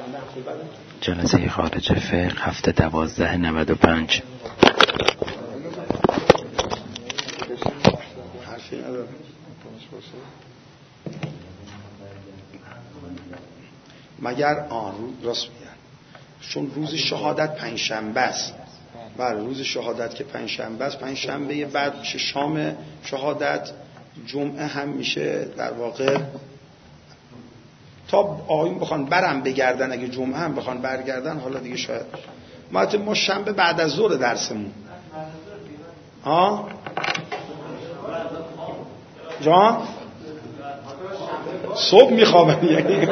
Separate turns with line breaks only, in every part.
جلسه خارج فقه هفته 12/95.
مگر راست میگن، چون روز شهادت پنجشنبه است. بله، روز شهادت که پنجشنبه است، پنجشنبه بعد میشه شام شهادت، جمعه هم میشه در واقع. تا آقایون بخوان برم بگردن، اگه جمعه هم بخوان برگردن حالا دیگه شاید ما شنبه بعد از ظهر درسمون. جان صبح میخوابم یعنی.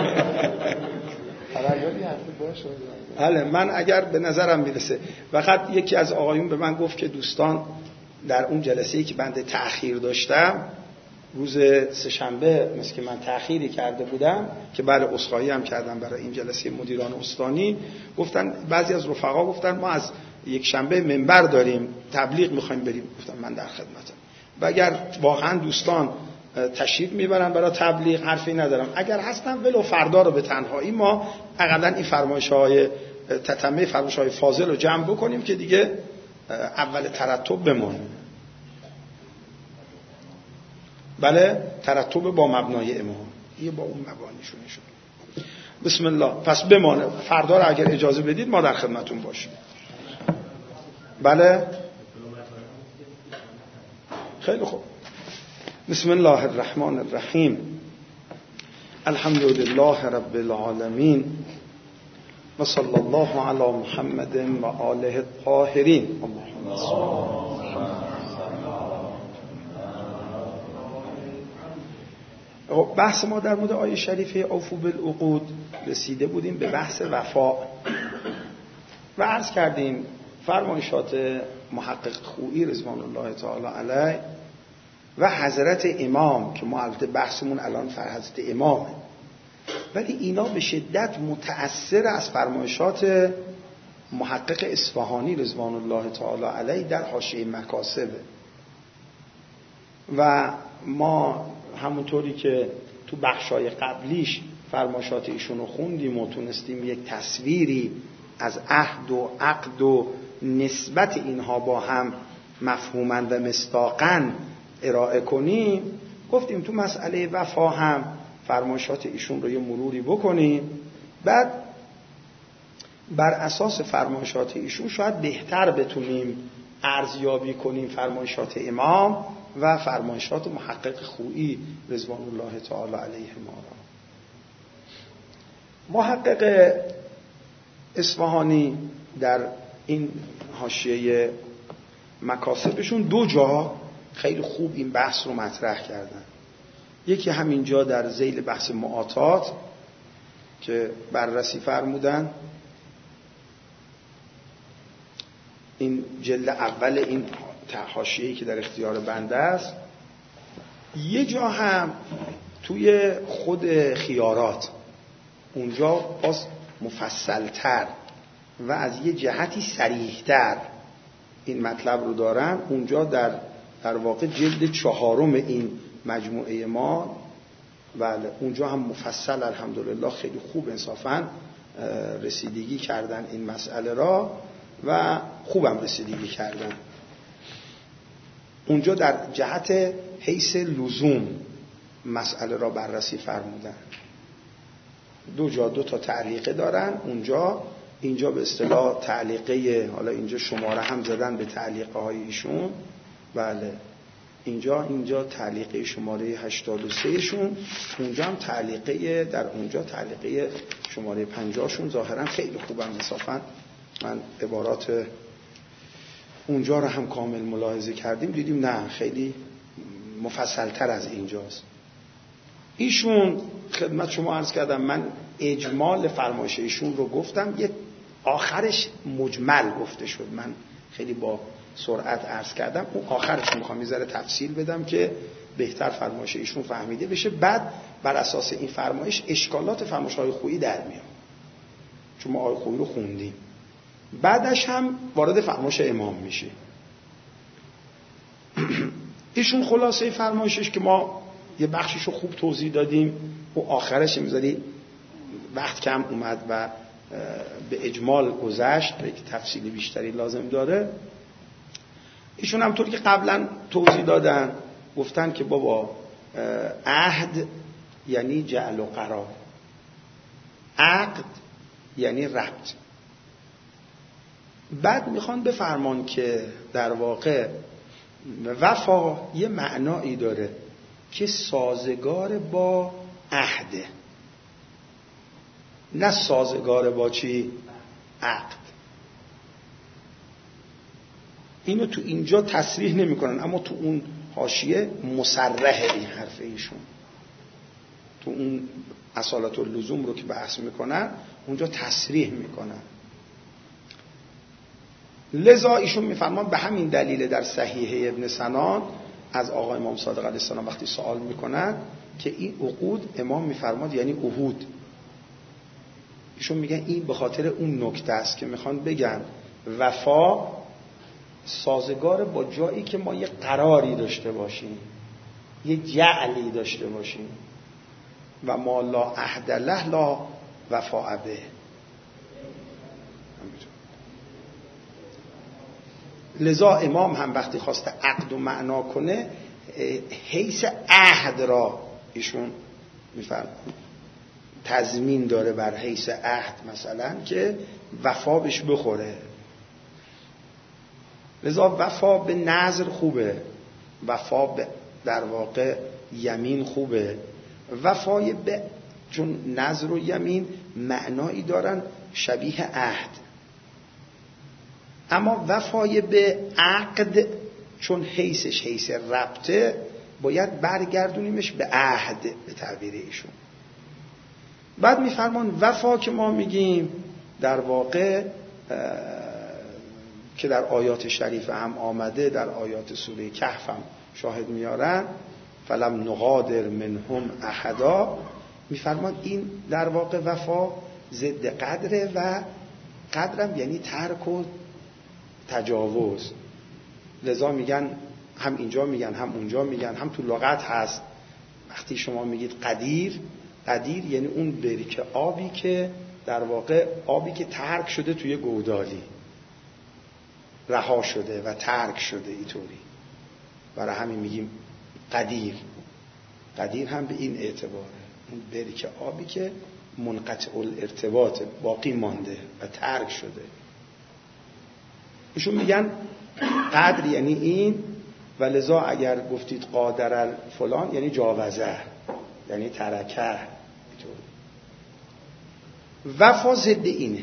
بله، من اگر به نظرم میرسه. فقط یکی از آقایون به من گفت که دوستان در اون جلسه‌ای که بنده تأخیر داشتم روز سه‌شنبه، مثل که من تأخیری کرده بودم که بله عذرخواهی هم کردم برای این جلسه مدیران استانی، گفتن بعضی از رفقا گفتن ما از یک شنبه منبر داریم تبلیغ میخوایم بریم. گفتم من در خدمتم و اگر واقعا دوستان تشریف میبرن برای تبلیغ حرفی ندارم، اگر هستن ولو فردا رو به تنهایی ما حداقل این فرمایش‌های تتمه فرمایش‌های فاضل رو جمع بکنیم که دیگه اول ترتب بمونه. بله، ترتب با مبنای امام، یه با اون مبانیشون شد. بسم الله. پس بمانه فردا رو اگر اجازه بدید ما در خدمتون باشیم. بله خیلی خوب. بسم الله الرحمن الرحیم. الحمد لله رب العالمین و صلی الله علی محمد و آله الطاهرین. بحث ما در مورد آیه شریفه اوفوا بالعقود رسیده بودیم به بحث وفا و عرض کردیم فرمایشات محقق خویی رضوان الله تعالی علیه و حضرت امام که ما البته بحثمون الان حضرت امامه، ولی اینا به شدت متأثر از فرمایشات محقق اصفهانی رضوان الله تعالی علیه در حاشیه مکاسبه و ما همونطوری که تو بخشای قبلیش فرمایشات ایشون رو خوندیم و تونستیم یک تصویری از عهد و عقد و نسبت اینها با هم مفهوماً و مصداقاً ارائه کنیم، گفتیم تو مسئله وفا هم فرمایشات ایشون رو یه مروری بکنیم، بعد بر اساس فرمایشات ایشون شاید بهتر بتونیم ارزیابی کنیم فرمایشات امام و فرمایشات محقق خویی رضوان الله تعالی علیه ما را. محقق اصفهانی در این حاشیه مکاسبشون دو جا خیلی خوب این بحث رو مطرح کردن. یکی همینجا در ذیل بحث معاطات که بررسی فرمودن، این جلد اول این حاشیه‌ای که در اختیار بنده است. یه جا هم توی خود خیارات، اونجا باز مفصلتر و از یه جهتی صریح‌تر این مطلب رو دارن. اونجا در واقع جلد 4 این مجموعه ما، بله اونجا هم مفصل الحمدلله خیلی خوب انصافاً رسیدگی کردن این مسئله را و خوبم رسیدگی کردن. اونجا در جهت حیث لزوم مسئله را بررسی فرمودن. دو تا تعلیقه دارن اونجا. اینجا به اصطلاح تعلیقه، حالا اینجا شماره هم زدن به تعلیقه های ایشون، بله اینجا تعلیقه شماره 83 شون، اونجا هم تعلیقه، در اونجا تعلیقه شماره 50 شون. ظاهرا خیلی خوبم انصافا. من عبارات اونجا رو هم کامل ملاحظه کردیم، دیدیم نه خیلی مفصلتر از اینجاست. ایشون خدمت شما عرض کردم، من اجمال فرمایش ایشون رو گفتم، یه آخرش مجمل گفته شد، من خیلی با سرعت عرض کردم. اون آخرش میخوام یه ذره تفصیل بدم که بهتر فرمایش ایشون فهمیده بشه، بعد بر اساس این فرمایش اشکالات فرمایش‌های خویی در میاد، چون ما آیه خویی رو خوندیم. بعدش هم وارد فرمایش امام میشه. ایشون خلاصه فرمایشش که ما یه بخشیشو خوب توضیح دادیم و آخرش میذاری وقت کم اومد و به اجمال گذشت، به یک تفصیل بیشتری لازم داره. ایشون هم طوری که قبلا توضیح دادن گفتن که بابا عهد یعنی جعل و قرار، عقد یعنی ربط. بعد میخوان بفرمان که در واقع وفا یه معنایی داره که سازگار با عهده، نه سازگار با چی؟ عقد. اینو تو اینجا تصریح نمی کنن، اما تو اون حاشیه مصرح این حرف ایشون، تو اون اصالت اللزوم رو که بحث میکنن اونجا تصریح میکنن. لذا ایشون میفرمان به همین دلیل در صحیحه ابن سنان از آقا امام صادق علیه السلام وقتی سوال میکنن که این عقود، امام میفرماد یعنی عهود. ایشون میگن این به خاطر اون نکته است که میخوان بگن وفا سازگار با جایی که ما یه قراری داشته باشیم، یه جعلی داشته باشیم. و ما لا عهد له لا وفا به. لذا امام هم وقتی خواسته عقد و معنا کنه حیث عهد را ایشون میفرماید تضمین داره بر حیث عهد، مثلا که وفا بهش بخوره. لذا وفا به نذر خوبه، وفا به در واقع یمین خوبه. وفای به چون نذر و یمین معنایی دارن شبیه عهد، اما وفای به عقد چون حیثش حیث ربطه باید برگردونیمش به عهد به تعبیر ایشون. بعد میفرمان وفا که ما میگیم در واقع که در آیات شریفه هم آمده، در آیات سوره کهف هم شاهد میارن، فلم نغادر منهم احدا، میفرمان این در واقع وفا ضد قدره و قدرم یعنی ترک و تجاوز. لذا میگن هم اینجا میگن هم اونجا میگن، هم تو لغت هست. وقتی شما میگید قدیر، قدیر یعنی اون بریک آبی که در واقع آبی که ترک شده توی گودالی، رها شده و ترک شده اینطوری، برای همین میگیم قدیر. قدیر هم به این اعتباره، اون بریک آبی که منقطع الارتباط باقی مانده و ترک شده. ایشون میگن قدر یعنی این، و لذا اگر گفتید قادر فلان یعنی جاوزه، یعنی ترکه. وفا ضد اینه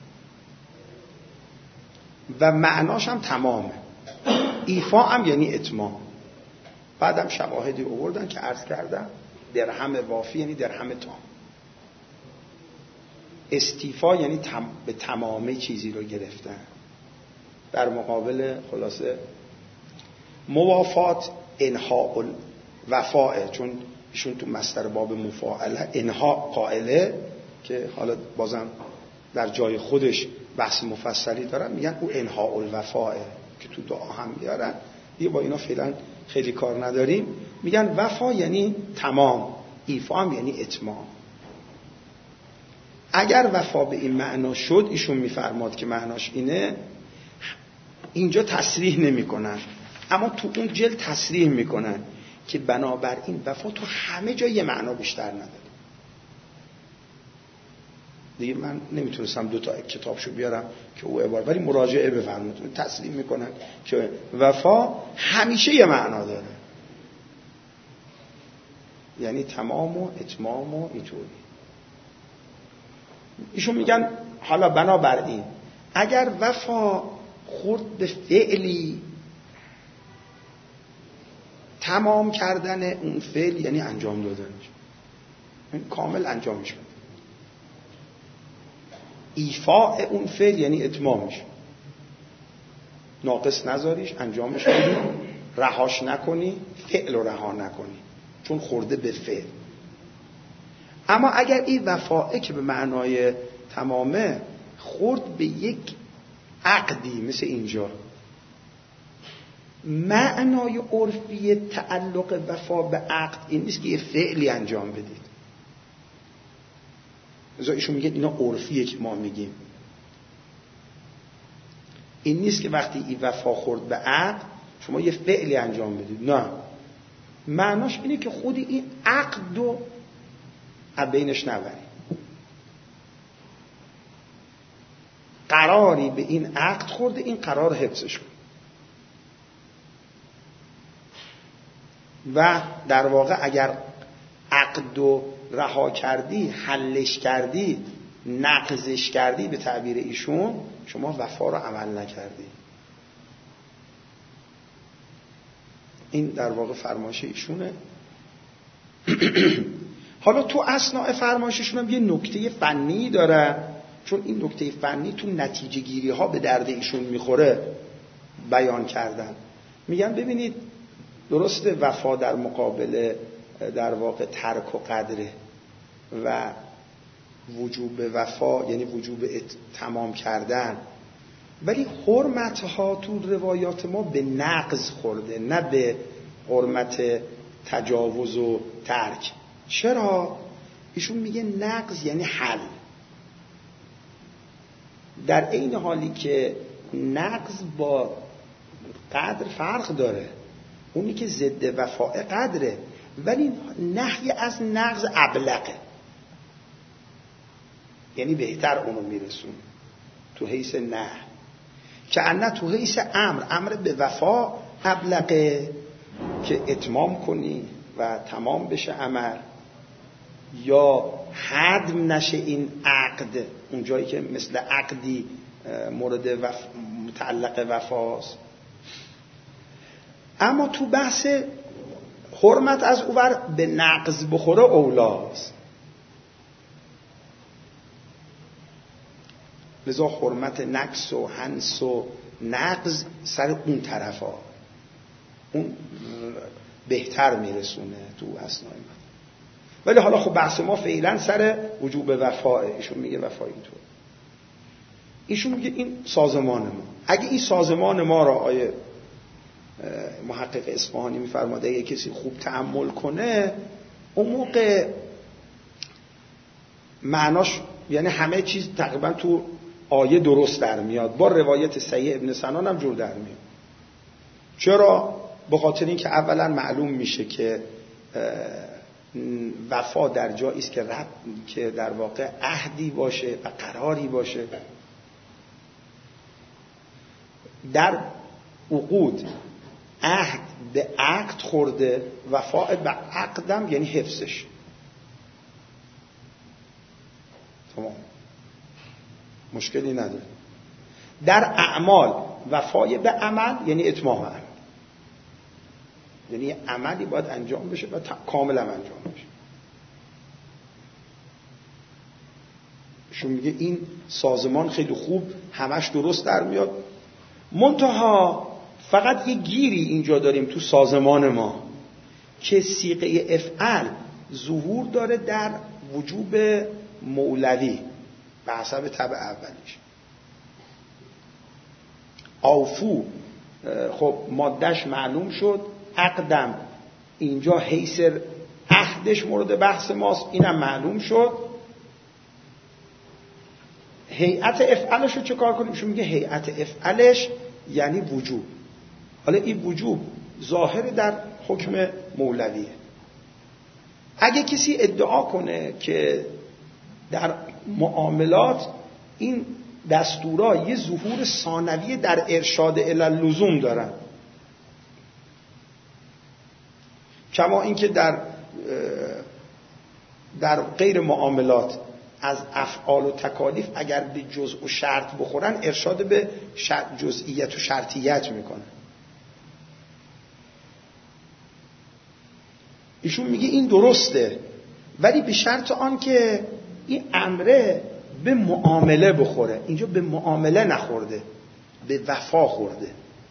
و معناش هم تمامه. ایفا هم یعنی اتمام. بعدم شواهدی آوردن که عرض کردم درهم وافی یعنی درهم تام. استیفا یعنی به تمامه چیزی رو گرفتن. در مقابل خلاصه موافات انها وفاء، چون ایشون تو مصدر باب مفاعله انها قائله که حالا بازم در جای خودش بحث مفصلی دارن، میگن او انها الوفاء که تو دعا هم میارن. دیگه با اینا فعلا خیلی کار نداریم. میگن وفا یعنی تمام، ایفا هم یعنی اتمام. اگر وفا به این معنا شد، ایشون میفرماد که معناش اینه، اینجا تصریح نمی کنن اما تو اون جلد تصریح میکنن که بنابراین وفا تو همه جا یه معنا بیشتر نداره. دیگه من نمیتونستم 2 تا کتابشو بیارم که او عبارت، ولی مراجعه بفرمایید. تصریح میکنن که وفا همیشه یه معنا داره، یعنی تمام و اتمام و اینطوری. ایشون میگن حالا بنابراین اگر وفا خورد به فعلی، تمام کردن اون فعل یعنی انجام دادنش، کامل انجامش بده. ایفاء اون فعل یعنی اتمامش، ناقص نذاریش، انجامش بدی، رهاش نکنی، فعل رو رها نکنی چون خورده به فعل. اما اگر این وفاء که به معنای تمامه خورد به یک عقدی مثل اینجا، معنای عرفی تعلق وفا به عقد این نیست که یه فعلی انجام بدید. ایشون میگه اینا عرفیه که ما میگیم. این نیست که وقتی این وفا خورد به عقد شما یه فعلی انجام بدید، نه، معناش اینه که خود این عقد رو از بینش نبرید. قراری به این عقد خورده، این قرار حفظش کن و در واقع اگر عقد رو رها کردی، حلش کردی، نقضش کردی، به تعبیر ایشون شما وفا رو عمل نکردی. این در واقع فرمایش ایشونه. حالا تو اثناء فرمایششون هم یه نکته فنی داره، چون این نکته فنی تو نتیجه گیری ها به درد ایشون میخوره، بیان کردن. میگن ببینید درسته وفا در مقابل در واقع ترک و قدره و وجوب وفا یعنی وجوب تمام کردن، ولی حرمت ها تو روایات ما به نقض خورده، نه به حرمت تجاوز و ترک. چرا؟ ایشون میگه نقض یعنی حل، در این حالی که نقض با قدر فرق داره. اونی که ضد وفا قدره، ولی نهی از نقض ابلغه، یعنی بهتر اونو میرسون تو حیث نه، که انه تو حیث امر به وفا ابلغه، که اتمام کنی و تمام بشه عمل، یا هدم نشه این عقد اون جایی که مثل عقدی مورد متعلق وفاست. اما تو بحث حرمت از اوور به نقض بخوره اولاست، لذا حرمت نقص و حنس و نقض سر اون طرفا، اون بهتر میرسونه تو اثناء من. ولی حالا خب بحث ما فعلا سر وجوب وفاه. ایشون میگه وفا اینطور، ایشون میگه این سازمان ما، اگه این سازمان ما را آیه محقق اصفهانی میفرماده اگه کسی خوب تأمل کنه اون موقع معناش یعنی همه چیز تقریبا تو آیه درست در میاد، با روایت صحیح ابن سنان هم جور در میاد. چرا؟ به خاطر اینکه اولا معلوم میشه که وفا در جایی است که در واقع عهدی باشه و قراری باشه. در عقود عهد به عقد خورده، وفا به عقدم یعنی حفظش. تمام، مشکلی نداره. در اعمال وفای به عمل یعنی اتمام عمل، یعنی عملی باید انجام بشه و کاملا انجام بشه. شون میگه این سازمان خیلی خوب همش درست در میاد، منتها فقط یه گیری اینجا داریم تو سازمان ما که صیغه افعل ظهور داره در وجوب مولوی به حسب تبع اولیش. اوفو خب مادهش معلوم شد، عقدم اینجا حیث عهدش مورد بحث ماست، اینم معلوم شد. هیئت افعلش رو چه کار کنیم؟ ایشون میگه هیئت افعلش یعنی وجوب. حالا این وجوب ظاهر در حکم مولویه. اگه کسی ادعا کنه که در معاملات این دستورا یه ظهور ثانوی در ارشاد الی اللزوم دارن، کما اینکه در غیر معاملات از افعال و تکالیف اگر به جزء و شرط بخورن ارشاد به جزئیت و شرطیت میکنن. ایشون میگه این درسته، ولی به شرط آن که این امره به معامله بخوره. اینجا به معامله نخورده، به وفا خورده.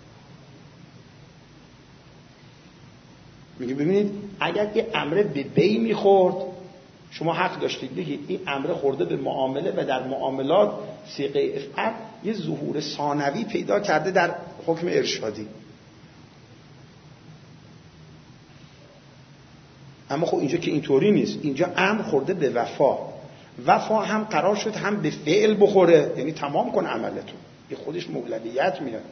میگه ببینید اگر این امره به بی میخورد شما حق داشتید بگید این امره خورده به معامله و در معاملات صیغه افعل یه ظهور ثانوی پیدا کرده در حکم ارشادی. اما خب اینجا که اینطوری نیست، اینجا امر خورده به وفا وفا هم قرار شد هم به فعل بخوره، یعنی تمام کن عملتون، این خودش مولویت میاره.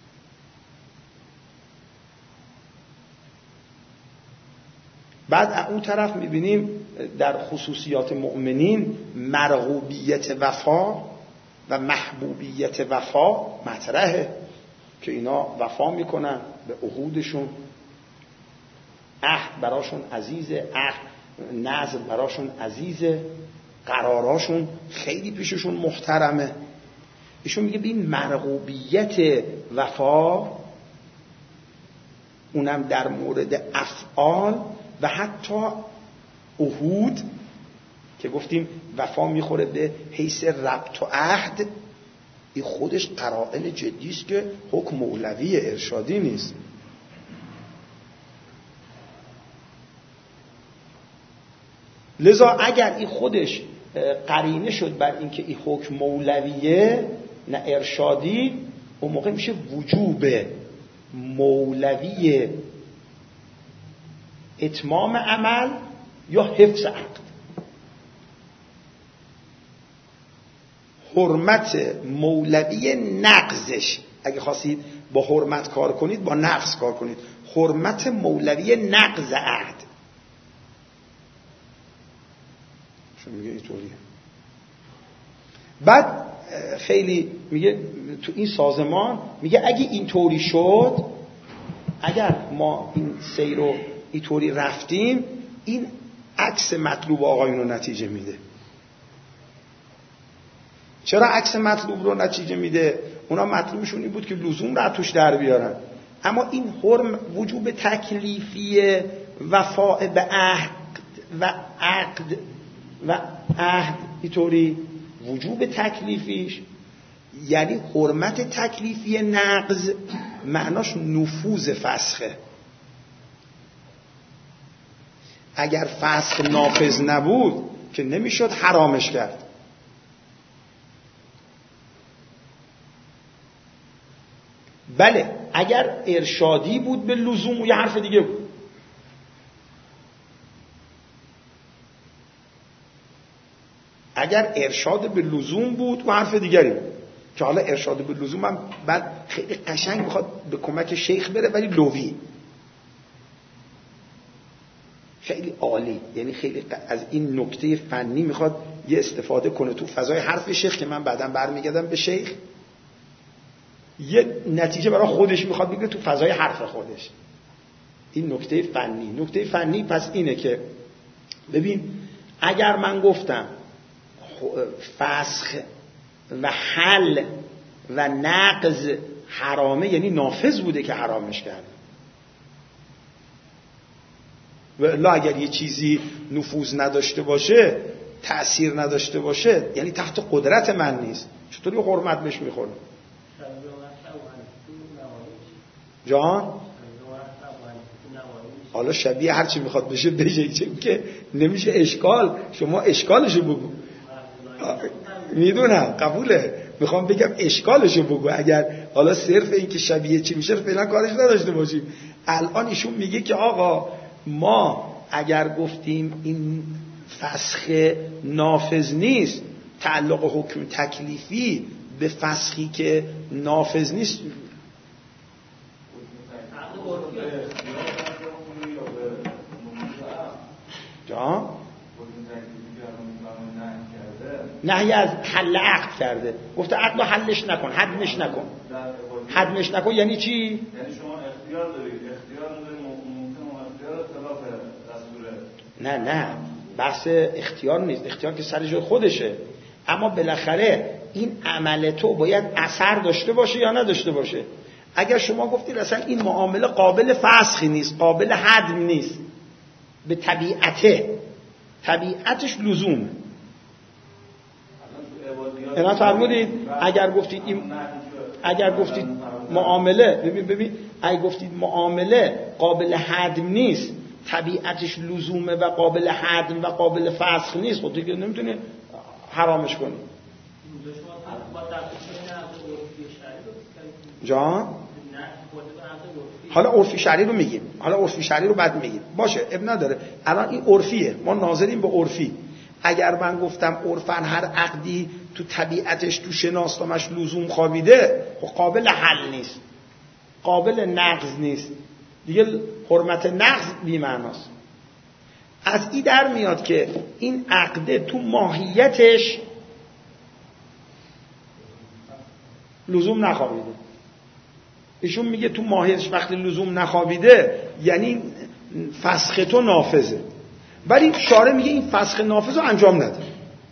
بعد اون طرف میبینیم در خصوصیات مؤمنین مرغوبیت وفا و محبوبیت وفا مطرحه که اینا وفا میکنن به عهودشون، عهد براشون عزیزه، عهد نذر براشون عزیزه، قراراشون خیلی پیششون محترمه. ایشون میگه ببین مرغوبیت وفا اونم در مورد افعال و حتی عهود که گفتیم وفا میخوره به حیث ربط و عهد، این خودش قرائن جدی است که حکم مولوی ارشادی نیست. لذا اگر این خودش قرینه شد بر اینکه این حکم مولویه نه ارشادی، اون موقع میشه وجوب مولوی اتمام عمل یا حفظ عقد. حرمت مولوی نقضش، اگه خواستید با حرمت کار کنید با نقض کار کنید، حرمت مولوی نقض عهد. شو میگه اینطوریه. بعد خیلی میگه تو این سازمان میگه اگه اینطوری شد، اگر ما این سیر رو اینطوری رفتیم، این عکس مطلوب آقایون رو نتیجه میده. چرا عکس مطلوب رو نتیجه میده؟ اونا مطلوبشون این بود که لزوم رو توش در بیارن، اما این حرم وجوب تکلیفی وفاء به عهد و عهد اینطوری وجوب تکلیفیش یعنی حرمت تکلیفی نقض معناش نفوذ فسخه. اگر فسخ نافذ نبود که نمیشد حرامش کرد. بله اگر ارشادی بود به لزوم یه حرف دیگه بود. اگر ارشاد به لزوم بود و حرف دیگری بود که حالا ارشاد به لزوم هم بعد خیلی قشنگ میخواد به کمک شیخ بره ولی لوی خیلی عالی، یعنی خیلی از این نکته فنی میخواد یه استفاده کنه تو فضای حرف شیخ که من بعداً برمیگردم به شیخ، یه نتیجه برای خودش میخواد بگیره تو فضای حرف خودش. این نکته فنی پس اینه که ببین اگر من گفتم فسخ و حل و نقض حرامه یعنی نافذ بوده که حرامش کرده، و الا اگر یه چیزی نفوذ نداشته باشه تأثیر نداشته باشه یعنی تحت قدرت من نیست، چطوری حرمت بهش میخوره؟ جان حالا شبیه هرچی میخواد بشه چون که نمیشه اشکال، شما اشکالشو بگو. میدونم قبوله، میخوام بگم اشکالشو بگو. اگر حالا صرف این که شبیه چی میشه فعلا کارش نداشته باشیم. الان ایشون میگه که آقا ما اگر گفتیم این فسخ نافذ نیست، تعلق حکم تکلیفی به فسخی که نافذ نیست جان نهی از حل عقد کرده، گفته عقد رو حلش نکن، حدمش نکن یعنی چی؟
یعنی شما اختیار دارید ممکن اختیار خلاف دستوره.
نه بحث اختیار نیست، اختیار که سر جای خودشه، اما بالاخره این عمل تو باید اثر داشته باشه یا نداشته باشه. اگر شما گفتید اصلا این معامله قابل فسخی نیست، قابل هدم نیست، به طبیعتش لزومه. اینا فرمودید اگر گفتید معامله ببین اگر گفتید معامله قابل هدم نیست، طبیعتش لزومه و قابل هدم و قابل فسخ نیست، خب دیگه نمیتونه حرامش کنی. جان حالا عرفی شرعی رو میگیم، حالا عرفی شرعی رو بعد میگیم، باشه اب نداره. الان این عرفیه، ما ناظریم به عرفی. اگر من گفتم عرفاً هر عقدی تو طبیعتش تو شناسنامش لزوم خوابیده، خب قابل حل نیست، قابل نقض نیست دیگه، حرمت نقض بی‌معناست. از این در میاد که این عقده تو ماهیتش لزوم نخوابیده. ایشون میگه تو ماهیتش وقتی لزوم نخوابیده یعنی فسخ تو نافذه، ولی شارع میگه این فسخ نافذ رو انجام نده.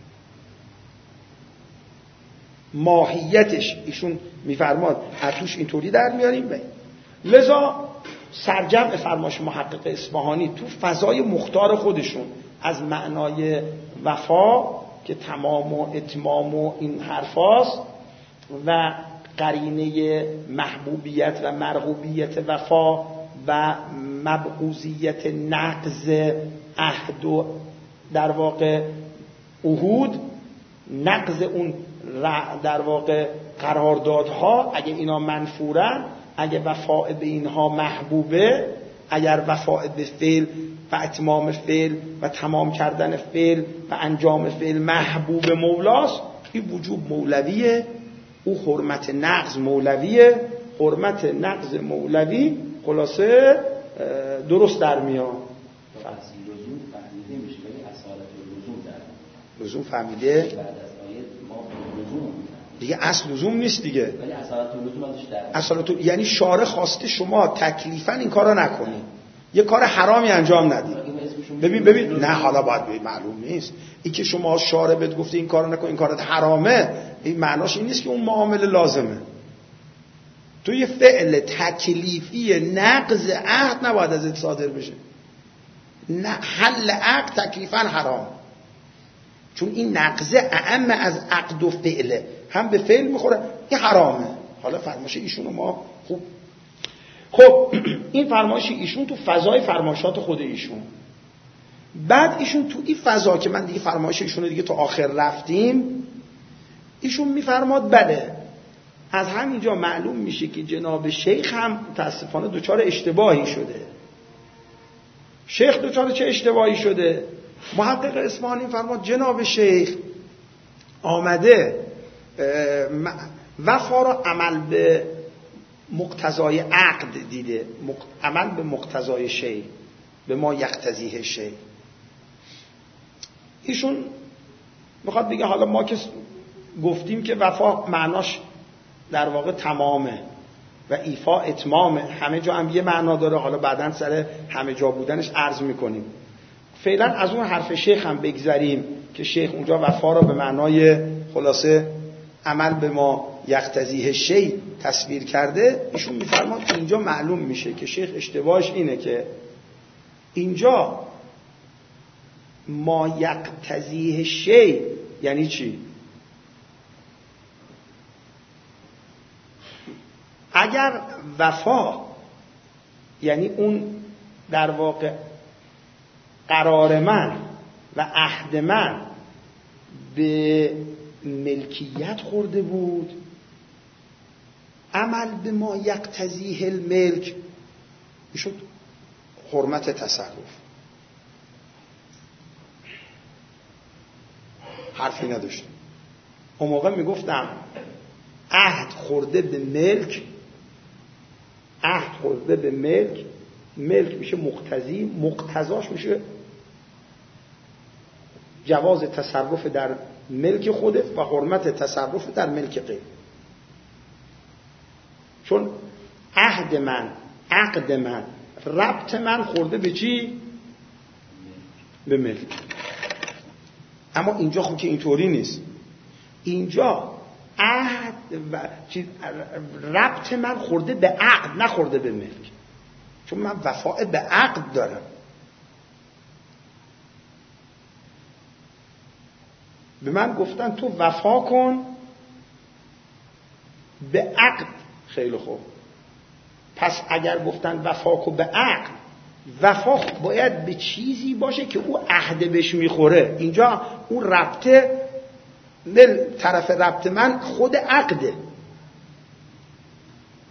ماهیتش ایشون میفرماد اتوش اینطوری در میاریم. لذا سرجمع فرمایش محقق اصفهانی تو فضای مختار خودشون از معنای وفا که تمام و اتمام و این حرفاست و قرینه محبوبیت و مرغوبیت وفا و مبغوضیت نقض عهد و در واقع عهود، نقض اون در واقع قراردادها، اگه اینا منفورن، اگه وفا به اینها محبوبه، اگر وفا به فعل و اتمام فعل و تمام کردن فعل و انجام فعل محبوب مولاست، این وجوب مولویه، او حرمت نقض مولویه، حرمت نقض مولوی خلاصه درست در میاد.
لزوم فهمیده میشه ولی اصالت لزوم در
لزوم فهمیده
بعد از آیه ما لزوم
دیگه اصل لزوم نیست دیگه،
ولی اصالت لزوم ازش در
اصالت یعنی شارع خواسته شما تکلیفاً این کارو نکنید، یه کار حرامی انجام ندید. ببین نه حالا باید معلوم نیست این که شما شارع بهت گفته این کارو نکن، این کارت حرامه، این معناش این نیست که اون معامله لازمه. تو یه فعل تکلیفی نقض عهد نباید ازت صادر بشه. نه حل عقد تکلیفاً حرام، چون این نقضه اعم از عقد و فعله، هم به فعل میخوره، این حرامه. حالا فرمایش ایشونو ما خب این فرمایش ایشون تو فضای فرمایشات خود ایشون. بعد ایشون تو این فضا که من دیگه فرمایش ایشونو دیگه تو آخر رفتیم، ایشون میفرماد بله از همینجا معلوم میشه که جناب شیخ هم متاسفانه دوچار اشتباهی شده. شیخ دوچار چه اشتباهی شده؟ محقق اصفهانی فرماد جناب شیخ آمده وفا را عمل به مقتضای عقد دیده، عمل به مقتضای شی، به ما یقتضیه شی. ایشون میخواد بگه حالا ما که گفتیم که وفا معناش در واقع تمامه و ایفا اتمامه، همه جا هم یه معنا داره، حالا بعداً سر همه جا بودنش عرض میکنیم. فعلا از اون حرف شیخ هم بگذریم که شیخ اونجا وفا را به معنای خلاصه عمل به ما یقتضیه شی تصویر کرده. ایشون میفرماد اینجا معلوم میشه که شیخ اشتباهش اینه که اینجا ما یقتضیه شی یعنی چی؟ اگر وفا یعنی اون در واقع قرار من و عهد من به ملکیت خورده بود، عمل به ما یقتضیه الملک میشد حرمت تصرف. حرفی نداشتم اون موقع، میگفتم عهد خورده به ملک، عهد خورده به ملک، ملک میشه مقتضی، مقتضاش میشه جواز تصرف در ملک خوده و حرمت تصرف در ملک غیر. چون عهد من، عقد من، ربط من خورده به چی؟ به ملک. اما اینجا خب که اینطوری نیست. اینجا عهد و ربط من خورده به عقد، نخورده به ملک، چون من وفا به عقد دارم. به من گفتن تو وفا کن به عقد، خیلی خوب. پس اگر گفتن وفا کن به عقد، وفا باید به چیزی باشه که او عهد بهش میخوره. اینجا اون ربطه طرف ربط من خود عقده.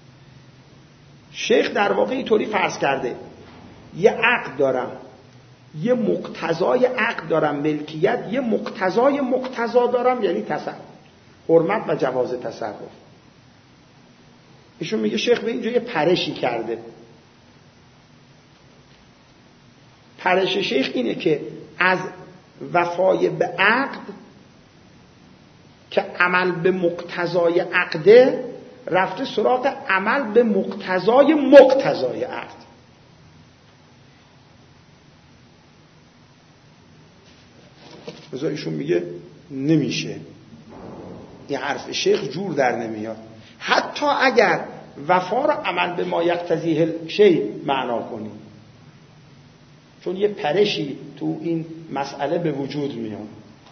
شیخ در واقع اینطوری فرض کرده یه عقد دارم، یه مقتضای عقد دارم ملکیت، یه مقتضای مقتضا دارم یعنی تصرف، حرمت و جواز تصرف. ایشون میگه شیخ به اینجا یه پرشی کرده. پرش شیخ اینه که از وفای به عقد که عمل به مقتضای عقده رفته سراغ عمل به مقتضای مقتضای عقد. بذار ایشون میگه نمیشه، این حرف شیخ جور در نمیاد. حتی اگر وفا را عمل به ما یقتضیه شی معنا کنیم، چون یه پرشی تو این مسئله به وجود میاد.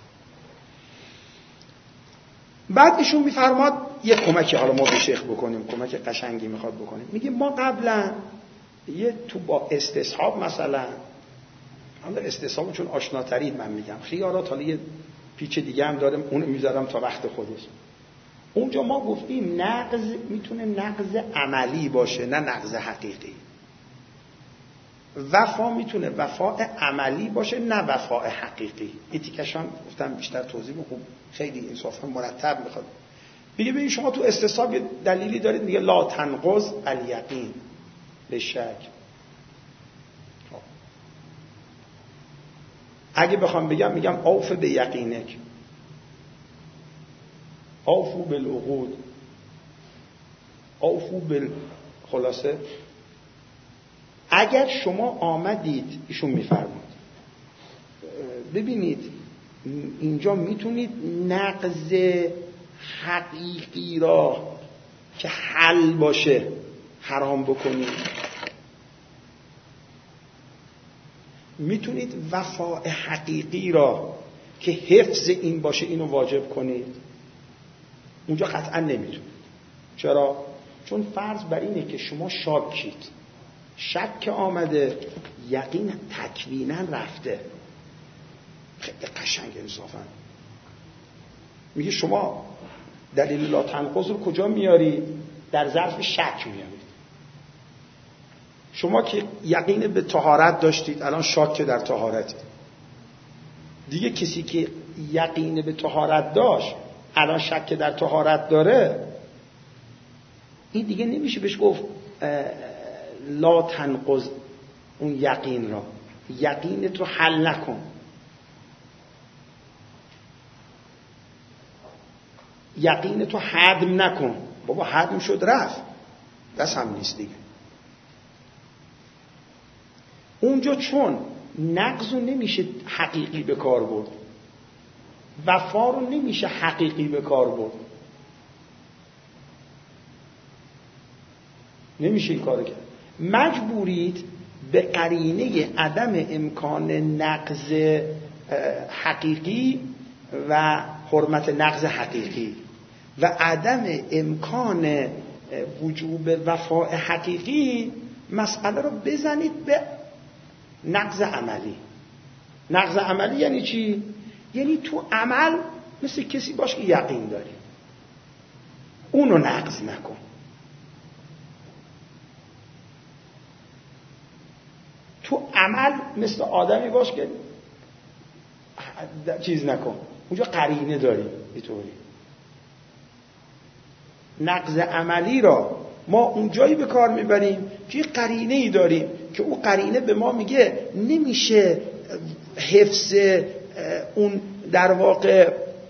بعد ایشون میفرماد یه کمکی حالا ما به شیخ بکنیم، کمک قشنگی میخواد بکنیم. میگه ما قبلا یه تو با استصحاب مثلا، حالا استصحاب چون آشناترید من میگم، خیارات حالا یه پیچ دیگه هم دارم اون میذارم تا وقت خودش. اونجا ما گفتیم نقض میتونه نقض عملی باشه نه نقض حقیقی. وفا میتونه وفاء عملی باشه نه وفاء حقیقی. این تیکش هم گفتم بیشتر توضیح خوب خیلی انصافا مرتب میخواد. میگه ببین شما تو استصحاب یه دلیلی دارید میگه لا تنقض الیقین به شک. اگه بخوام بگم میگم اوف به یقینک، اوفو بالعقود، اوفو خلاصه اگر شما آمدید، ایشون میفرماد ببینید اینجا میتونید نقض حقیقی را که حل باشه حرام بکنید، میتونید وفاء حقیقی را که حفظ این باشه اینو واجب کنید. اونجا قطعا نمیتونید. چرا؟ چون فرض بر اینه که شما شاکید، شک آمده، یقین تکوینا رفته. خیلی قشنگ انصافا. میگه شما دلیل لا تنقض رو کجا میاری؟ در ظرف شک میارید. شما که یقین به طهارت داشتید الان شاک در طهارتید. دیگه کسی که یقین به طهارت داشت الان شک در طهارت داره، این دیگه نمیشه بهش گفت لا تنقض اون یقین را. یقینت رو حل نکن. یقینت رو هدم نکن. بابا هدم شد رفت، دست هم نیست دیگه. اونجا چون نقض رو نمیشه حقیقی به کار برد، وفا رو نمیشه حقیقی به کار برد، نمیشه این کارو کرد. مجبورید به قرینه عدم امکان نقض حقیقی و حرمت نقض حقیقی و عدم امکان وجوب وفاء حقیقی مسئله رو بزنید به نقض عملی. نقض عملی یعنی چی؟ یعنی تو عمل مثل کسی باش که یقین داری، اونو نقض نکن. تو عمل مثل آدمی باش که چیز نکن. اونجا قرینه داریم. اینطوری نقض عملی را ما اونجایی به کار میبریم که قرینه ای داریم که اون قرینه به ما میگه نمیشه حفظ اون در واقع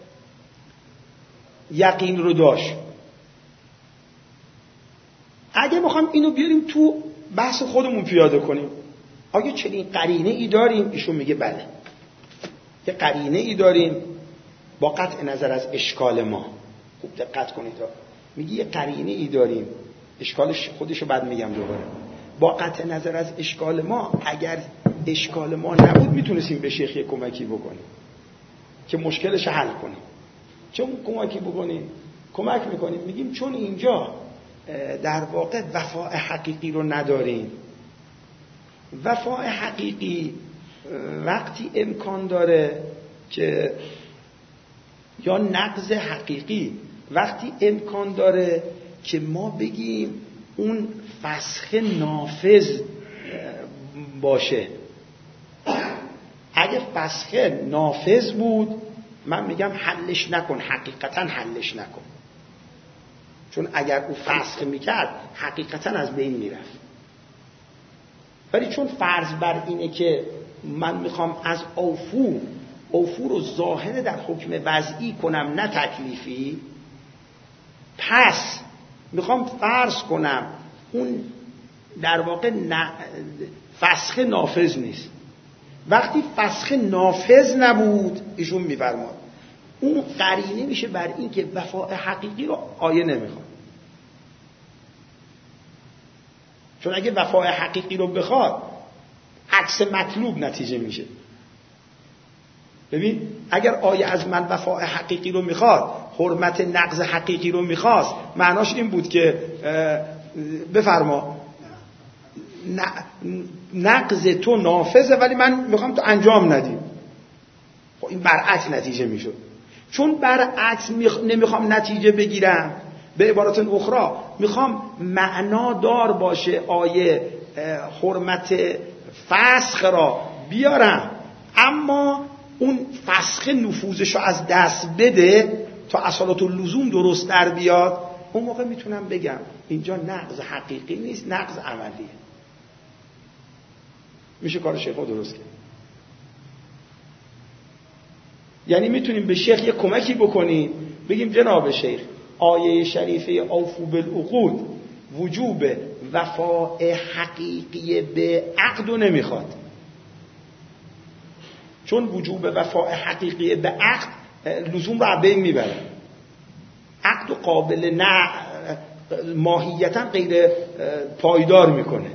یقین رو داشت. اگه بخوام اینو بیاریم تو بحث خودمون پیاده کنیم، آگه چنین قرینه ای داریم، ایشون میگه بله یه قرینه ای داریم با قطع نظر از اشکال ما. خوب دقت کنید، میگه یه قرینه ای داریم، اشکالش خودشو بعد میگم دوباره. با قطع نظر از اشکال ما، اگر اشکال ما نبود میتونستیم به شیخ یه کمکی بکنیم که مشکلش حل کنیم. چون کمکی بکنیم کمک میکنیم، میگیم چون اینجا در واقع وفاء حقیقی رو نداریم. وفاء حقیقی وقتی امکان داره که یا نقض حقیقی وقتی امکان داره که ما بگیم اون فسخ نافذ باشه. اگه فسخه نافذ بود من میگم حلش نکن، حقیقتا حلش نکن، چون اگر او فسخ میکرد حقیقتا از بین میرفت. ولی چون فرض بر اینه که من میخوام از اوفو رو ظاهر در حکم وضعی کنم نه تکلیفی، پس میخوام فرض کنم اون در واقع فسخ نافذ نیست. وقتی فسخ نافذ نبود ایشون میفرماد اون قرینه میشه بر این که وفاء حقیقی رو آیه نمیخواد. چون اگه وفاء حقیقی رو بخواد عکس مطلوب نتیجه میشه. ببین اگر آیه از من وفاء حقیقی رو میخواد، حرمت نقض حقیقی رو میخواست، معناش این بود که بفرما نقض تو نافذه ولی من میخوام تو انجام ندی. خب این برعکس نتیجه میشد. چون برعکس نمیخوام نتیجه بگیرم، به عبارت اخرى میخوام معنا دار باشه آیه حرمت فسخ را بیارم، اما اون فسخ نفوذشو از دست بده تا اصالت اللزوم درست در بیاد، اون موقع میتونم بگم اینجا نقض حقیقی نیست، نقض عملیه. میشه کار شیخ رو درست کرد. یعنی میتونیم به شیخ یه کمکی بکنیم، بگیم جناب شیخ آیه شریفه اوفو بالعقود وجوب وفاء حقیقی به عقد رو نمیخواد، چون وجوب وفاء حقیقی به عقد لزوم رو بین میبره، عقد و قابل نه ماهیتا غیر پایدار میکنه،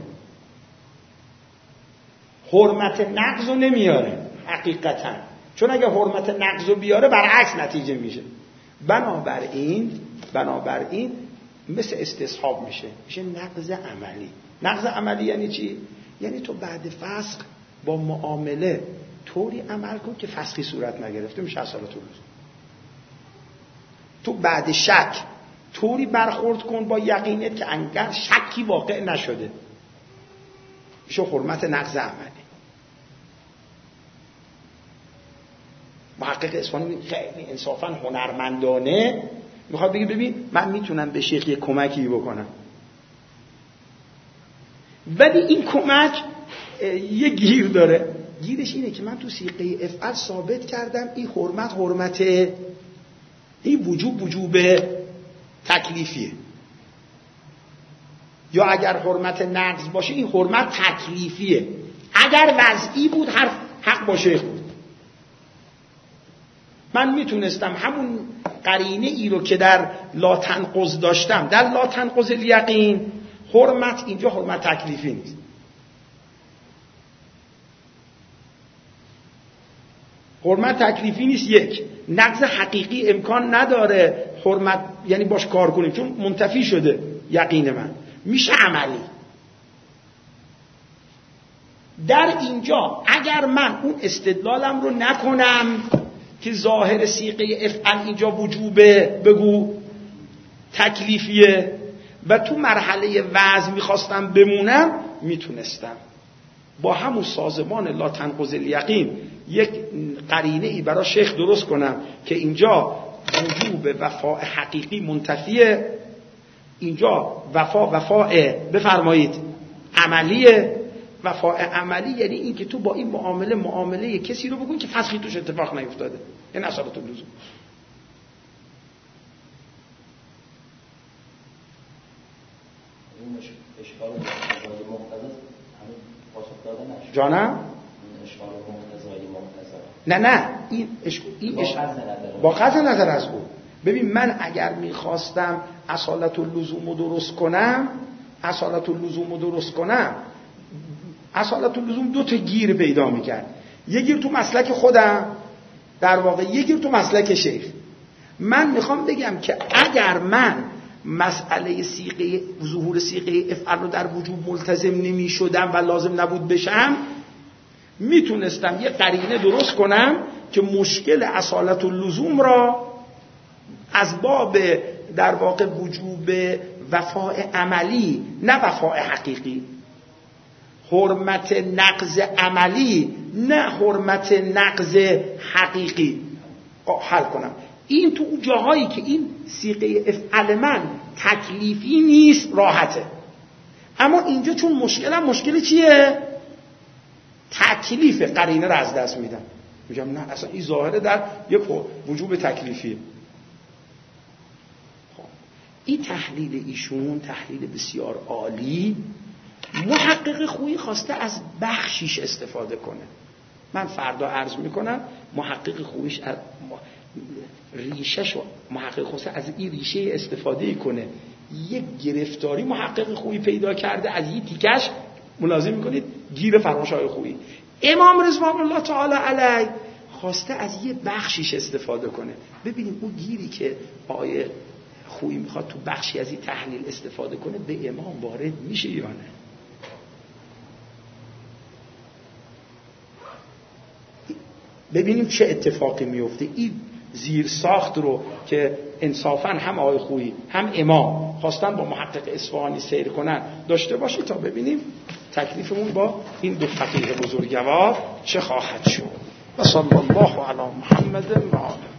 حرمت نقض رو نمیاره حقیقتا، چون اگه حرمت نقض رو بیاره برعکس نتیجه میشه. بنابراین مثل استصحاب میشه نقض عملی. نقض عملی یعنی چی؟ یعنی تو بعد فسخ با معامله طوری عمل کن که فسخی صورت نگرفته، میشه اصالت اللزوم. تو بعد شک طوری برخورد کن با یقینت که انگار شکی واقع نشده، میشه حرمت نقض عملی. محقق اصفهانی خیلی انصافاً هنرمندانه میخواد بگه ببین من میتونم به شیخ یه کمکی بکنم، ولی این کمک یه گیر داره. گیرش اینه که من تو صیغه افعل ثابت کردم این حرمت این وجوب تکلیفیه، یا اگر حرمت نقض باشه این حرمت تکلیفیه. اگر وضعی بود حق با شیخ بود. من میتونستم همون قرینه ای رو که در لا تنقض داشتم، در لا تنقض الیقین، حرمت اینجا حرمت تکلیفی نیست. حرمت تکلیفی نیست. یک، نقض حقیقی امکان نداره حرمت یعنی باش کار کنیم، چون منتفی شده یقین من، میشه عملی. در اینجا اگر من اون استدلالم رو نکنم که ظاهر صیغه افعل اینجا وجوبه، بگو تکلیفیه، و تو مرحله وضع میخواستم بمونم، میتونستم با همون سازمان لا تنقض الیقین یک قرینه ای برای شیخ درست کنم که اینجا وجوب وفاء حقیقی منتفیه، اینجا وفاء بفرمایید عملیه. وفاء عملی یعنی این که تو با این معامله کسی رو بکن که فسخی توش اتفاق نیفتاده، این اصالت اللزوم.
این اشکال مقتضای مقتضا همین پاسخ داده نشد.
جانم؟
اشکال مقتضای مقتضا.
نه این با قطع نظر از او. ببین من اگر میخواستم اصالت اللزوم رو درست کنم، اصالت اللزوم دو تا گیر پیدا میکرد. یه گیر تو مسلک خودم، در واقع یه گیر تو مسلک شیخ. من میخوام بگم که اگر من مسئله ظهور صیغه افعل رو در وجوب ملتزم نمیشدم و لازم نبود بشم، میتونستم یه قرینه درست کنم که مشکل اصالت اللزوم را از باب در واقع وجوب وفاء عملی، نه وفاء حقیقی، حرمت نقض عملی، نه حرمت نقض حقیقی. حل کنم این تو جاهایی که این صیغه افعل من تکلیفی نیست راحته، اما اینجا چون مشکل چیه؟ تکلیف. قرینه رو از دست میدم، میگم نه اصلا این ظاهره در یک وجوب تکلیفی. این تحلیل ایشون تحلیل بسیار عالی. محقق خویی خواسته از بخشیش استفاده کنه. من فردا عرض میکنم محقق خویش ریشه‌شو محقق خواسته از این ریشه استفاده کنه. یک گرفتاری محقق خویی پیدا کرده، از این تیکش ملاحظه میکنید گیر فرمایش‌های خویی. امام رضوان الله تعالی علیه خواسته از یه بخشیش استفاده کنه. ببینیم اون گیری که آیه خویی میخواد تو بخشی از این تحلیل استفاده کنه به امام وارد میشه یا نه. ببینیم چه اتفاقی میفته. این زیر ساخت رو که انصافاً هم آیه خویی هم امام خواستن با محقق اصفهانی سیر کنن داشته باشید تا ببینیم تکلیفمون با این دو فقیه بزرگوار چه خواهد شد. و صلی الله علی محمد و آله.